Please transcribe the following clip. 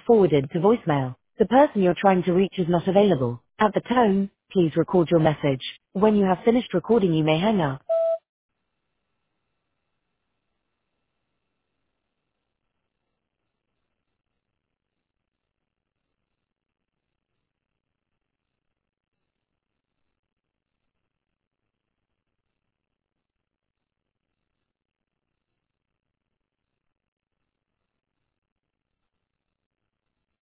forwarded to voicemail. The person you're trying to reach is not available. At the tone, please record your message. When you have finished recording, you may hang up.